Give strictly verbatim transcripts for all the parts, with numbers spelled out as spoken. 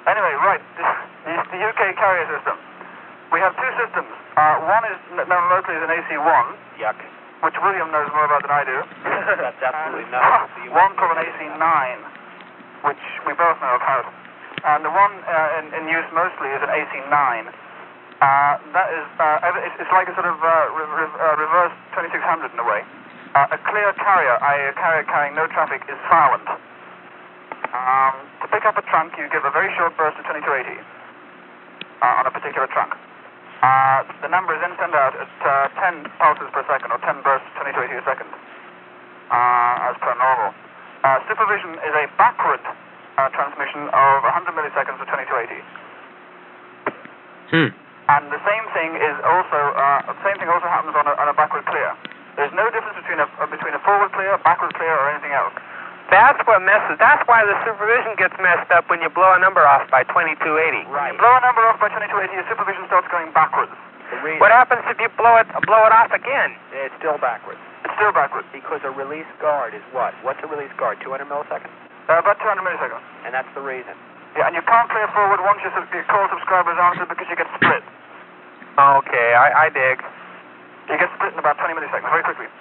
Anyway, right, the, the U K carrier system. We have two systems. Uh, one is known locally as an A C one. Yuck. Which William knows more about than I do. That's absolutely nothing. One called an A C nine, which we both know about. And the one uh, in, in use mostly is an A C nine. Uh, that is, uh, it's, it's like a sort of uh, re re uh, reverse twenty-six hundred in a way. Uh, a clear carrier, that is a carrier carrying no traffic, is silent. Um, to pick up a trunk, you give a very short burst of twenty-two eighty uh, on a particular trunk. Uh, the number is then sent out at uh, ten pulses per second, or ten bursts, twenty-two eighty a second, uh, as per normal. Uh, supervision is a backward uh, transmission of one hundred milliseconds of twenty-two eighty. Hmm. And the same thing is also, uh, the same thing also happens on a, on a backward clear. There's no difference between a, uh, between a forward clear, backward clear, or anything else. That's what messes. That's why the supervision gets messed up when you blow a number off by twenty-two eighty. Right. When you blow a number off by twenty-two eighty, your supervision starts going backwards. What happens if you blow it blow it off again? It's still backwards. It's still backwards. Because a release guard is what? What's a release guard? two hundred milliseconds? Uh, about two hundred milliseconds. And that's the reason. Yeah, and you can't clear forward once your, your call subscriber is answered because you get split. Okay, I, I dig. You get split in about twenty milliseconds, very quickly.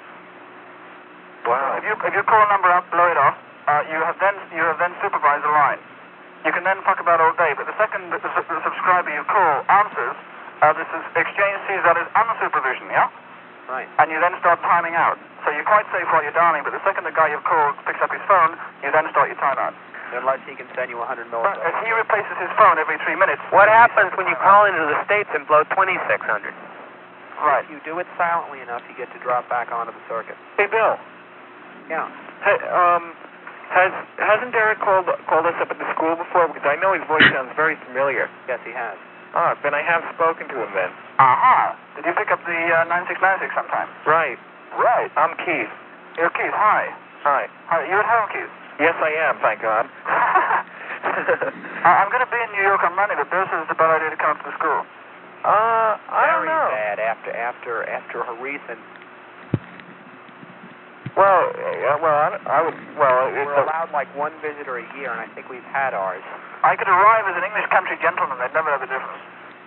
Wow. If you if you call a number up, blow it off, uh, you have then you have then supervised the line. You can then fuck about all day, but the second that the, the subscriber you call answers, uh, this is exchange sees that as unsupervision, yeah? Right. And you then start timing out. So you're quite safe while you're dialing, but the second the guy you've called picks up his phone, you then start your timeout. Unless he can send you one hundred But milliseconds. if he replaces his phone every three minutes... What happens when you call into the States and blow twenty-six hundred? Right. If you do it silently enough, you get to drop back onto the circuit. Hey, Bill. Yeah. Hey, um, has, hasn't Derek called, called us up at the school before? Because I know his voice sounds very familiar. Yes, he has. Ah, then I have spoken to him then. Aha. Did you pick up the uh, nine six nine six sometime? Right. Right. I'm Keith. You're Keith, hi. Hi. Hi. You're at home, Keith? Yes, I am, thank God. uh, I'm going to be in New York on Monday, but Bill says it's a bad idea to come up to the school. Uh, I don't Very know. bad after, after, after her recent... Well, yeah, well, I, I would, well, it's We're a, allowed like one visitor a year, and I think we've had ours. I could arrive as an English country gentleman. They'd never know the difference.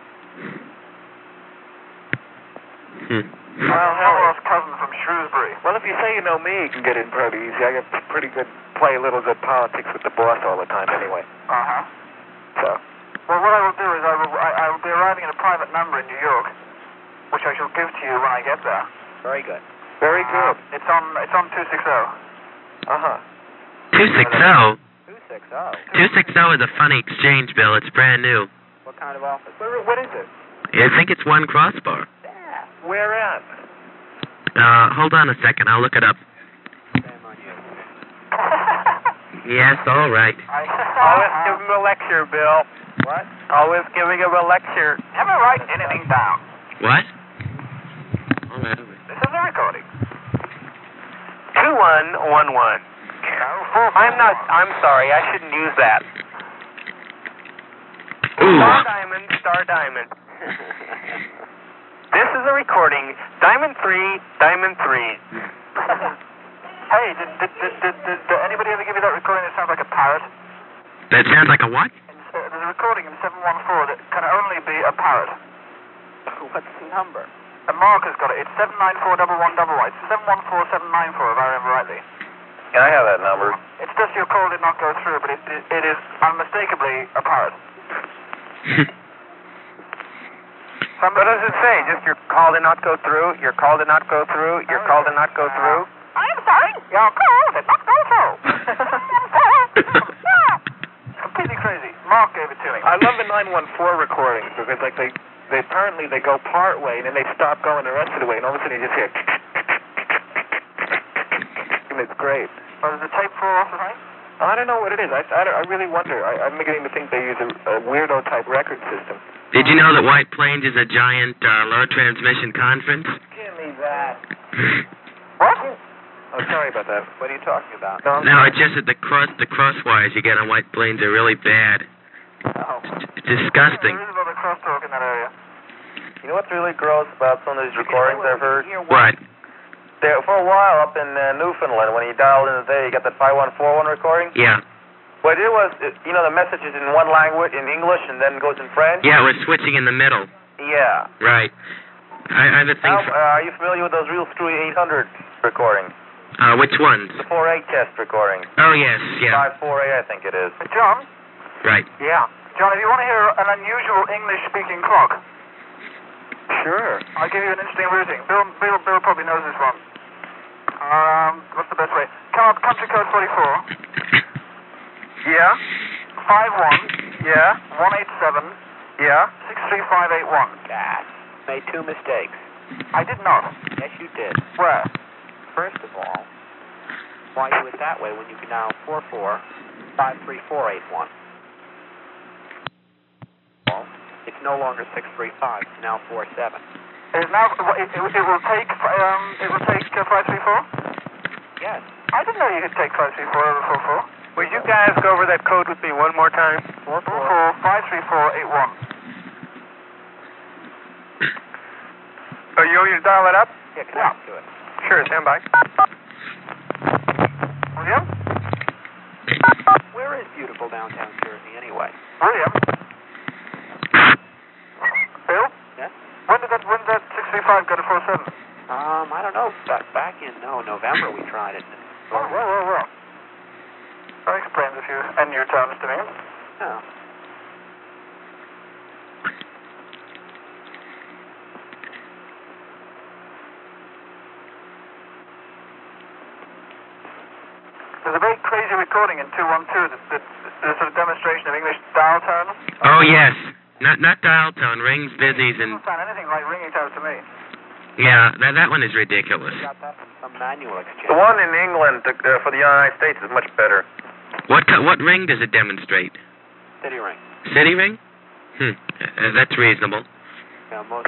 Hmm. well, hell, My lost cousin from Shrewsbury. well, if you say you know me, you can get in pretty easy. I get pretty good, play a little good politics with the boss all the time anyway. Uh-huh. So, Well, what I will do is I will, I, I will be arriving at a private number in New York, which I shall give to you when I get there. Very good. very good. Uh, it's on, it's on two sixty. Uh-huh. two sixty. two six oh. two sixty is a funny exchange, Bill. It's brand new. What kind of office? What, what is it? I think it's one crossbar. Yeah. Where at? Uh, hold on a second. I'll look it up. Shame on you. Yes, all right. Always give him a lecture, Bill. What? Always giving him a lecture. Never write anything down. What? All right, all right. This is a recording. Two one one one. No, four, I'm not. I'm sorry. I shouldn't use that. Ooh. Star Diamond. Star Diamond. This is a recording. Diamond three. Diamond three. Hey, did, did, did, did, did, did anybody ever give you that recording that sounds like a parrot? That sounds like a what? Uh, there's a recording in seven one four that can only be a parrot. What's the number? And Mark has got it. It's seven nine four one one double white. seven one four seven nine four, if I remember rightly. Can I have that number? It's just your call did not go through, but it, it, it is unmistakably a parrot. What does it say? Just your call did not go through. Your call did not go through. Your call did not go through. I'm sorry, your call did not go through. It's completely crazy. Mark gave it to me. I love the nine one four recordings because, like, they, they apparently they go part way and then they stop going the rest of the way, and all of a sudden you just hear, and it's great. Oh, does the tape fall off the thing? I don't know what it is. I, I, I really wonder. I, I'm beginning to think they use a, a weirdo type record system. Did you know that White Plains is a giant uh, low transmission conference? Give me that. What? Oh, sorry about that. What are you talking about? No, I'm No, it's just that the cross the cross wires you get on White Plains are really bad. Oh. It's disgusting. There is a lot of crosstalk in that area. You know what's really gross about some of these recordings I've heard? What? There, for a while up in uh, Newfoundland, when you dialed in today, you got that five one four one recording? Yeah. What I did was, uh, you know, the message is in one language, in English, and then goes in French? Yeah, we're switching in the middle. Yeah. Right. I, I have a thing Now, for... uh, are you familiar with those Real Screwy eight hundred recordings? Uh, which ones? The four eight test recordings. Oh, yes, yeah. five four eight, I think it is. John? Right. Yeah. John, if you want to hear an unusual English-speaking clock, Sure. I'll give you an interesting routing. Bill, Bill, Bill probably knows this one. Um, what's the best way? Come up, country code forty-four. Yeah? Five one. Yeah? One eight seven. Yeah? Six three five eight one. God. Made two mistakes. I did not. Yes, you did. Where? First of all, why do it that way when you can dial four four five three four eight one? Well, it's no longer six three five. It's now four seven. It is now. It, it, it will take. Um. It will take uh, five three four. Yes. I didn't know you could take five three four over four four. Would you guys go over that code with me one more time? Four four five three four eight one. Oh, you want me to dial it up? Yeah, connect to it. Sure, stand by. William? Where is beautiful downtown Jersey anyway? William? Bill? Yes? When did that, when did that six three five go to four seven? Um, I don't know. Back, back in, no, November we tried it. Oh, well, well, well. That explains a few N U terms to me. Oh. There's a very crazy recording in two one two that, that, that, a sort of demonstration of English dial tone. Oh, yes. Not not dial tone, rings, busies, It and... doesn't sound anything like ringing tones to me. Yeah, that, that one is ridiculous. Got that from some manual exchange. The one in England uh, for the United States is much better. What co- what ring does it demonstrate? City ring. City ring? Hmm, uh, that's reasonable. Yeah, most.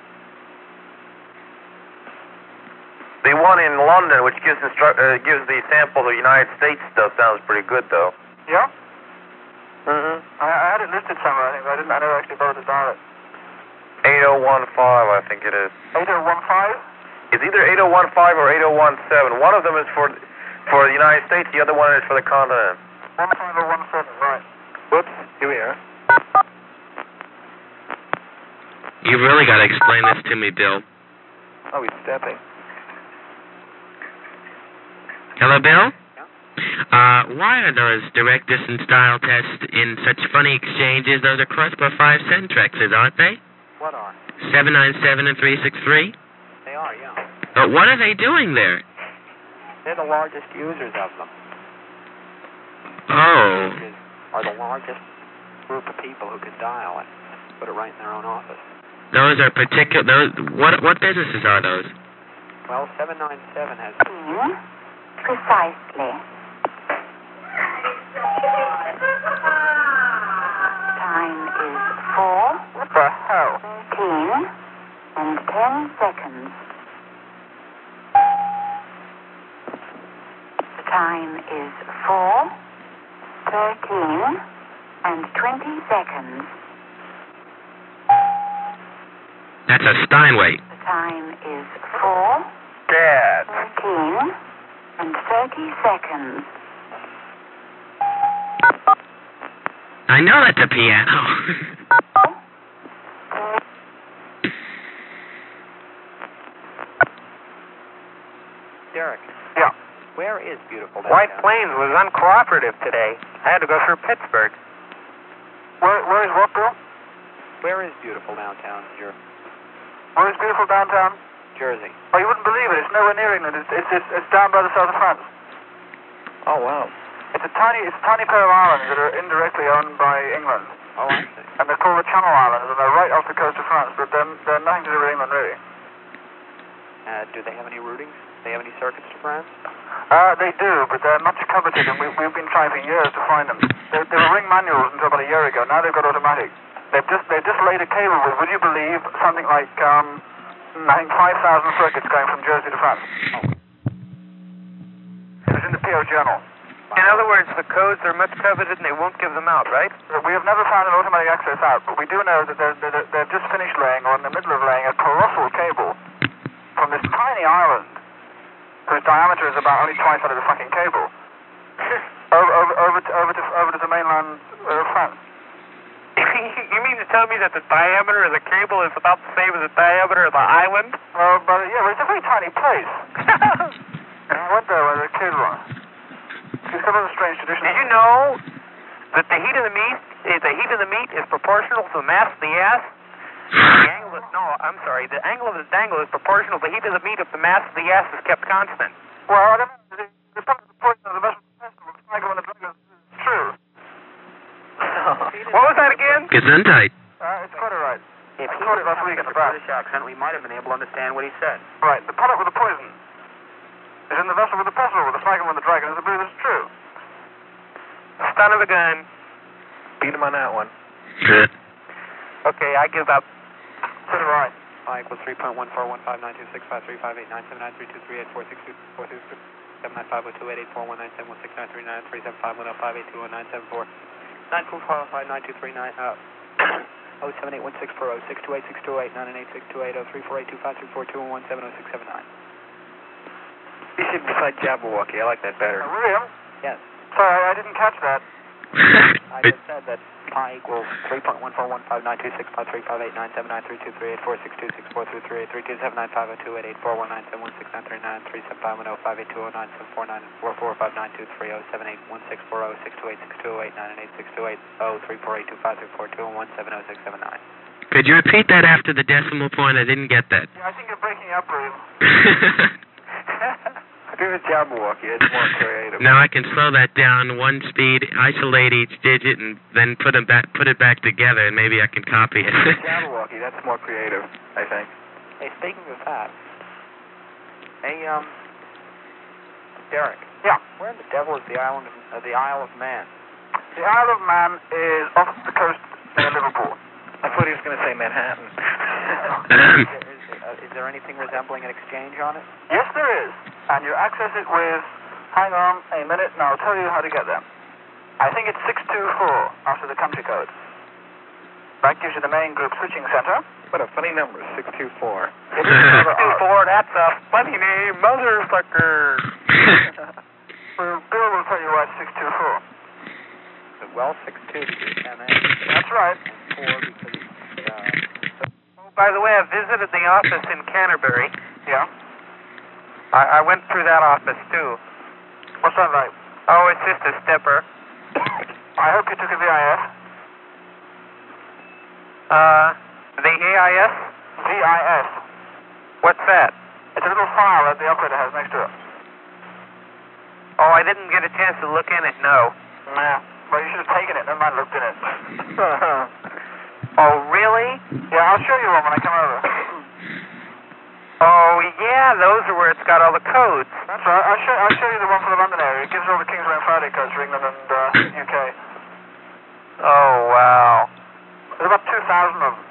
The one in London, which gives instru- uh, gives the sample of the United States stuff, sounds pretty good, though. Yeah? Mm-hmm. I, I had it listed somewhere, I think, but I didn't. I never actually bothered to dial it. eight oh one five, I think it is. eight oh one five? It's either eight oh one five or eight oh one seven. One of them is for for the United States, the other one is for the continent. one five or one seven, right. Whoops. Here we are. You've really got to explain this to me, Bill. Oh, he's stepping. Hello, Bill? Uh, why are those direct distance dial tests in such funny exchanges? Those are Crossbar five Centrexes, aren't they? What are? seven nine seven and three six three? They are, yeah. But what are they doing there? They're the largest users of them. Oh. Which is, are the largest group of people who can dial it. Put it right in their own office. Those are particular... Those, what what businesses are those? Well, seven nine seven has... Precisely. Time is four. What the hell? Thirteen and ten seconds. The time is four. Thirteen and twenty seconds. That's a Steinway. The time is four. Dad. Thirteen and thirty seconds. I know that's a piano. Derek. Yeah. Where is beautiful downtown? White Plains was uncooperative today. I had to go through Pittsburgh. Where, where is what, Bill? Where is beautiful downtown Jer- Where is beautiful downtown? Jersey? Oh, you wouldn't believe it. It's nowhere near England. It's, it's, it's, it's down by the south of France. Oh, wow. It's a tiny, it's a tiny pair of islands that are indirectly owned by England. Oh, I see. And they're called the Channel Islands, and they're right off the coast of France, but they're, they're nothing to do with England, really. Uh, do they have any routings? Do they have any circuits to France? Uh, they do, but they're much coveted, and we, we've been trying for years to find them. They, they were ring manuals until about a year ago. Now they've got automatic. They've just, they've just laid a cable with, would you believe, something like, um, I think five thousand circuits going from Jersey to France. It was in the P O Journal. In other words, the codes are much coveted and they won't give them out, right? We have never found an automatic access out, but we do know that they're, they're, they've just finished laying, or in the middle of laying, a colossal cable from this tiny island, whose diameter is about only twice that of the fucking cable, over, over, over, to, over, to, over delivered to the mainland uh, France. You mean to tell me that the diameter of the cable is about the same as the diameter of the island? Well, but yeah, but it's a very tiny place. And I went there where the kid was. He's got a strange tradition. Did you know that the heat of the meat, eh, the heat of the meat is proportional to the mass of the ass? The angle of, no, I'm sorry. The angle of the dangle is proportional to the heat of the meat if the mass of the ass is kept constant. Well, I don't know. The, the part of the point of the vessel festival, the Michael and the Dragon, is true. What was that again? Gesundheit. Uh, it's quite all right. If I he caught it didn't last week have at the a bath. British accent, we might have been able to understand what he said. Right, the product with the poison is in the vessel with the pestle, with the Michael and the Dragon. I believe it's true. Son of a gun. Beat him on that one. Okay, I give up. So do I. I equals three point one four one five nine two six five three five eight nine seven nine three two three eight four six two four two six seven nine five zero two eight eight four one nine seven one six nine three nine three seven five one zero five eight two one nine seven four nine four four five nine two three nine uh oh seven eight one six four oh six two eight six two eight nine eight six two eight oh three four eight two five three four two one one seven oh six seven nine. You should recite Jabberwocky. I like that better. Uh, William? Yes. Sorry, I didn't catch that. I just said that pi equals three point one four one five nine two six five three five eight nine seven nine three two three eight four six two six four three three eight three two seven nine five zero two eight eight four one nine seven one six nine three nine three seven five one zero five eight two zero nine seven four nine four four five nine two three zero seven eight one six four zero six two eight six two zero eight nine eight six two eight zero three four eight two five three four two one seven zero six seven nine. Could you repeat that after the decimal point? I didn't get that. Yeah, I think you're breaking up, William. Do the Jabberwocky. It's more creative. Now I can slow that down one speed, isolate each digit, and then put them back, put it back together, and maybe I can copy it. Jabberwocky. That's more creative, I think. Hey, speaking of that, hey, um, Derek. Yeah. Where in the devil is the island of uh, the Isle of Man? The Isle of Man is off the coast near Liverpool. I thought he was going to say Manhattan. is, there, is, uh, is there anything resembling an exchange on it? Yes, there is. And you access it with, hang on a minute, and I'll tell you how to get there. I think it's six two four after the country code. That gives you the main group switching center. What a funny number, six two four. It is six two four, that's a funny name, motherfucker. Well, Bill will tell you why it's six two four. Well, six two because it's M A. That's right. And four because it's, uh... Oh, by the way, I visited the office in Canterbury. Yeah. I, I went through that office, too. What's that like? Oh, it's just a stepper. I hope you took a V I S. Uh, the A I S? V I S. What's that? It's a little file that the operator has next to it. Oh, I didn't get a chance to look in it, no. Yeah. Well, you should have taken it, never mind looked in it. Oh, really? Yeah, I'll show you one when I come over. Oh, yeah, those are where it's got all the codes. That's right. I'll show, I'll show you the one for the London area. It gives all the Kingsway and Friday codes for England and uh, U K. Oh, wow. There's about two thousand of them.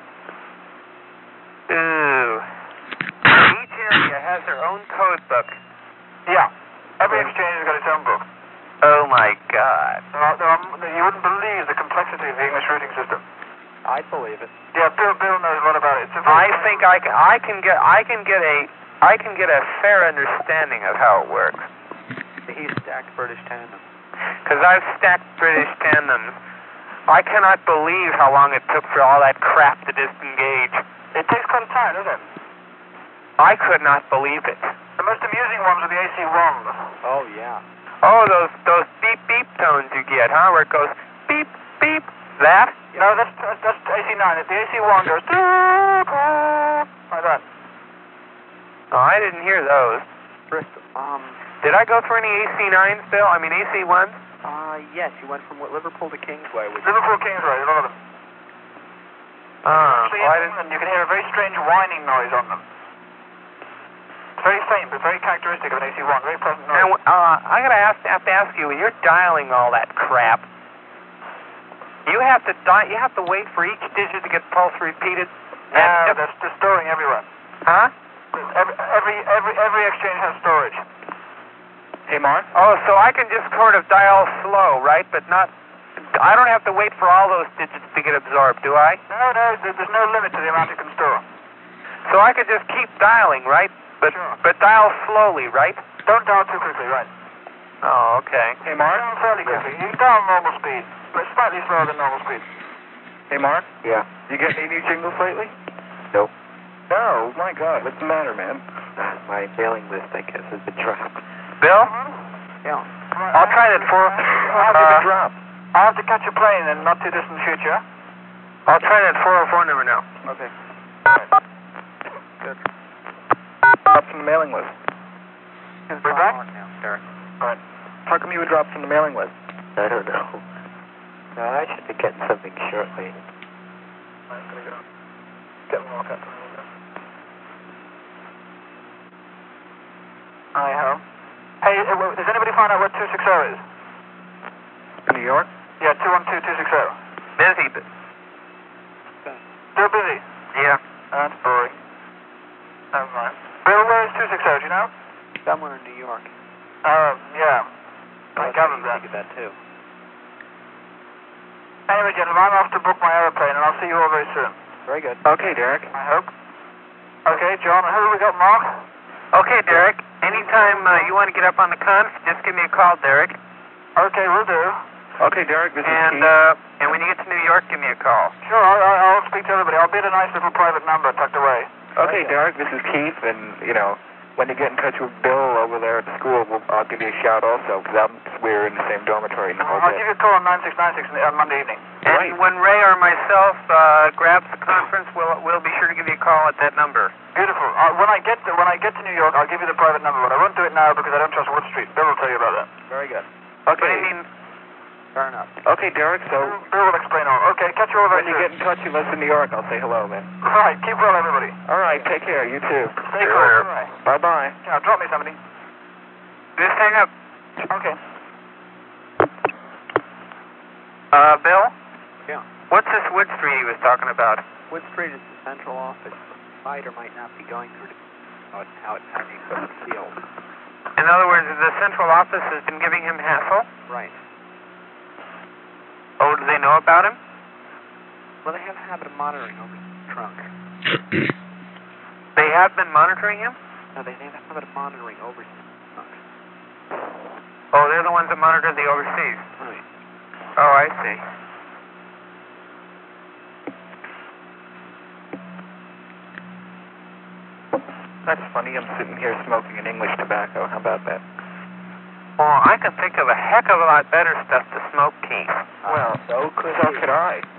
Ooh. Each area has their own code book. Yeah. Every exchange has got its own book. Oh, my God. There are, there are, you wouldn't believe the complexity of the English routing system. I believe it. Yeah, Bill Bill knows a lot about it. It's a I think I can, I can get I can get a I can get a fair understanding of how it works. He's stacked British tandem. Because I've stacked British tandems. I cannot believe how long it took for all that crap to disengage. It takes quite a time, doesn't it? I could not believe it. The most amusing ones are the A C ones. Oh, yeah. Oh, those those beep beep tones you get, huh? Where it goes beep beep. That? No, that's that's, that's A C nine. The A C one goes like that. Oh, I didn't hear those. Bristol. Um. Did I go through any A C nines, Bill? I mean A C ones? Uh, yes. You went from Liverpool to Kingsway. Which Liverpool Kingsway, a lot of them. Uh, Actually, oh, I in didn't. England, you can hear a very strange whining noise on them. It's very faint, but very characteristic of an A C one. Very pleasant noise. And, uh, I gotta ask, have to ask you, when you're dialing all that crap, you have to di- you have to wait for each digit to get pulse repeated. No, And- that's just storing everywhere. Huh? Every, every every every exchange has storage. Hey, Mark? Oh, so I can just sort of dial slow, right? But not. I don't have to wait for all those digits to get absorbed, do I? No, no, there- there's no limit to the amount you can store. So I could just keep dialing, right? But Sure. but dial slowly, right? Don't dial too quickly, right? Oh, okay. Hey, Mark? Down fairly quickly. He's down normal speed, but slightly slower than normal speed. Hey, Mark? Yeah. You get any new jingles lately? Nope. No, my God, what's the matter, man? My mailing list, I guess, has been dropped. Bill? Yeah. I'll try that for... How have you Uh, been dropped? I have to catch a plane in not too distant future. I'll try that four oh four number now. Okay. Good. Dropped from the mailing list. We're back? Now, Derek. All right. How come you were dropped from the mailing list? I don't know. No, I should be getting something shortly. I'm gonna go. Get them all cut. Hi, Hal. Hey, uh, w- does anybody find out what two sixty is? In New York? Yeah, two one two two sixty. Busy. but- Still busy? Yeah. That's boring. Never mind. Bill, where is two sixty, do you know? Somewhere in New York. Uh, yeah. I Well, gathered you that. figured that too. Anyway, gentlemen, I'm off to book my aeroplane, and I'll see you all very soon. Very good. Okay, Derek. I hope. Okay, John, who have we got, Mark? Okay, Derek. Anytime uh, you want to get up on the conf, just give me a call, Derek. Okay, we'll do. Okay, Derek, this is And Keith. uh, and when you get to New York, give me a call. Sure, I'll, I'll I'll speak to everybody. I'll be at a nice little private number tucked away. Okay, Derek, this is Keith, and, you know, when you get in touch with Bill over there at the school, we'll, I'll give you a shout also, because we're in the same dormitory in the whole I'll bit. give you a call on nine six nine six on Monday evening. And Right. when Ray or myself uh, grabs the conference, we'll we'll be sure to give you a call at that number. Beautiful. Uh, when I get to, when I get to New York, I'll give you the private number, but I won't do it now because I don't trust Wood Street. Bill will tell you about that. Very good. But Okay. I mean, Fair enough. Okay, Derek, so Bill, Bill will explain all. Okay, catch you all very when you soon. get in touch with us in New York, I'll say hello, man. Right, keep well, everybody. All right, take care. You too. Stay Sure. cool. All right. Bye-bye. Yeah, drop me somebody. just hang up. Okay. Uh, Bill? Yeah. What's this Wood Street he was talking about? Wood Street is the central office. The might or might not be going through the, how, it, how it's having equipment sealed. In other words, the central office has been giving him hassle? Right. Oh, do they know about him? Well, they have a habit of monitoring over the trunk. They have been monitoring him? No, they have a habit of monitoring over the trunk. Oh, they're the ones that monitor the overseas. Right. Oh, I see. That's funny. I'm sitting here smoking an English tobacco. How about that? Well, I can think of a heck of a lot better stuff to smoke, Keith. Well, so could, so could I.